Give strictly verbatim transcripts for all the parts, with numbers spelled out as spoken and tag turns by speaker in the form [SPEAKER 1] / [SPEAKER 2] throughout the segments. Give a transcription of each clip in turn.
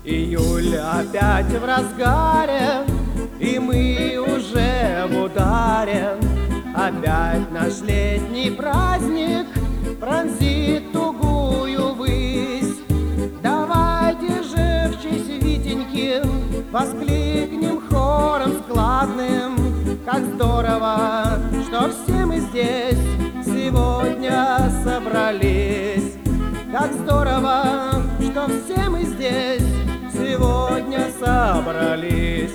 [SPEAKER 1] Июль опять в разгаре, и мы уже в ударе. Опять наш летний праздник пронзит тугую высь. Давайте же в честь Витеньки воскликнем хором складным: как здорово, что все мы здесь сегодня собрались. Как здорово, что все мы здесь сегодня собрались.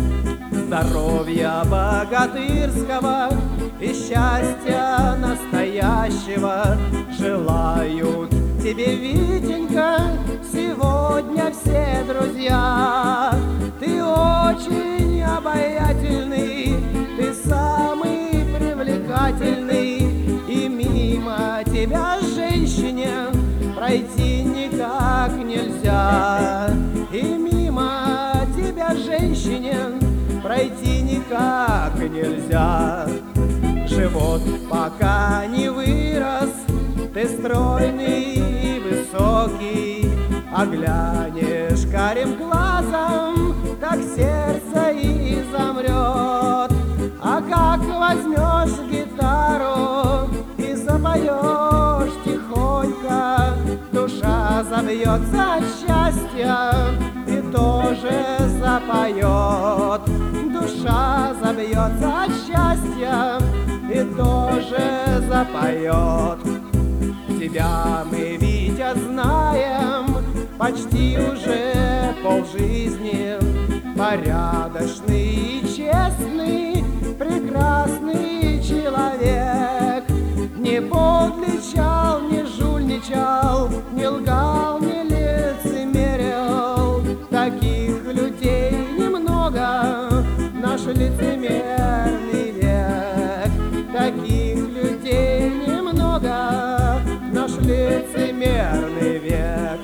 [SPEAKER 1] Здоровья богатырского и счастья настоящего желают тебе, Витенька, сегодня все друзья. Ты очень обаятельный, ты самый привлекательный, и мимо тебя, женщине, пройти никак нельзя. И мимо тебя, женщине, пройти никак нельзя. Живот пока не вырос, ты стройный и высокий, а глянешь карим глазом, так сердце и замрет. А как возьмешь гитару и запоешь тихонько, душа забьется от счастья и тоже запоет. Душа забьется от счастья и тоже запоет. Тебя мы, Витя, знаем почти уже полжизни. Порядочный и честный, прекрасный человек. Не подлечал, не жульничал, не лгал, не лицемерил. Таких людей немного, наш лицемерный век. Таких людей немного, наш лицемерный век.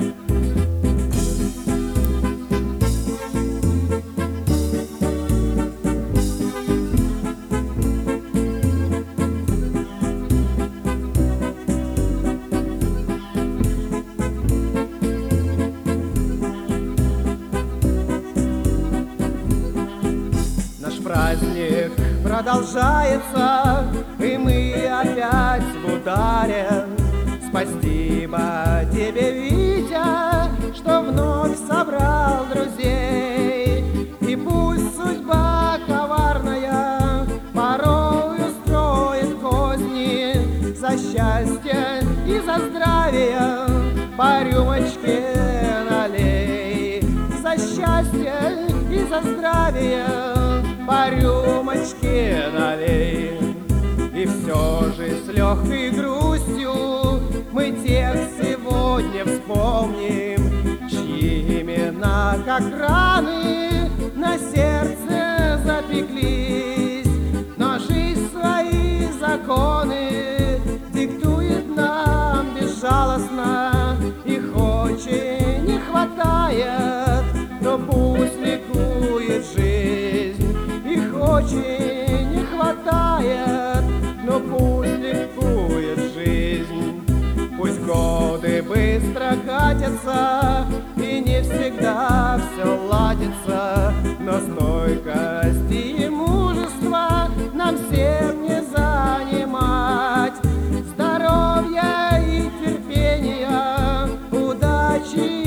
[SPEAKER 1] Праздник продолжается, и мы опять в ударе. Спасибо тебе, Витя, что вновь собрал друзей. И пусть судьба коварная порой устроит козни, за счастье и за здравие по рюмочке налей. За счастье и за здравие по рюмочке налей. И все же с легкой грустью мы тех сегодня вспомним, чьи имена, как раны, на сердце запеклись. Но жизнь свои законы диктует нам безжалостно. Их очень не хватает, но пусть ликует жизнь. Их очень не хватает, но пусть ликует жизнь. Пусть годы быстро катятся, и не всегда все ладится, но стойкости и мужества нам всем не занимать. Здоровья и терпения, удачи